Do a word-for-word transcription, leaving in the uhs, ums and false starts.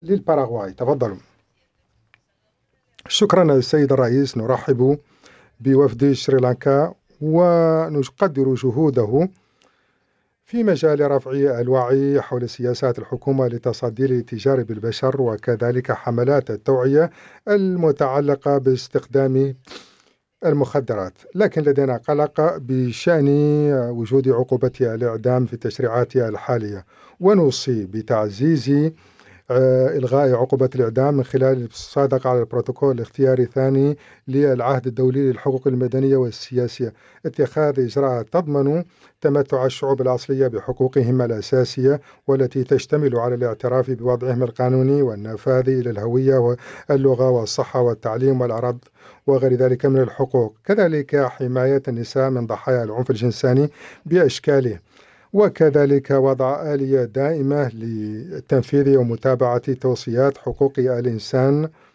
للباراغواي. تفضلوا. شكرا السيد الرئيس. نرحب بوفد شريلانكا ونقدر جهوده في مجال رفع الوعي حول سياسات الحكومة لتصدي الاتجار بالبشر وكذلك حملات التوعية المتعلقة باستخدام المخدرات، لكن لدينا قلق بشأن وجود عقوبة الإعدام في التشريعات الحالية، ونوصي بتعزيز إلغاء عقوبة الإعدام من خلال الصادقة على البروتوكول الاختياري الثاني للعهد الدولي للحقوق المدنية والسياسية، اتخاذ إجراءات تضمن تمتع الشعوب الأصلية بحقوقهم الأساسية والتي تشتمل على الاعتراف بوضعهم القانوني والنفاذ إلى الهوية واللغة والصحة والتعليم والأرض وغير ذلك من الحقوق، كذلك حماية النساء من ضحايا العنف الجنساني بأشكاله، وكذلك وضع آلية دائمة لتنفيذ ومتابعة توصيات حقوق الإنسان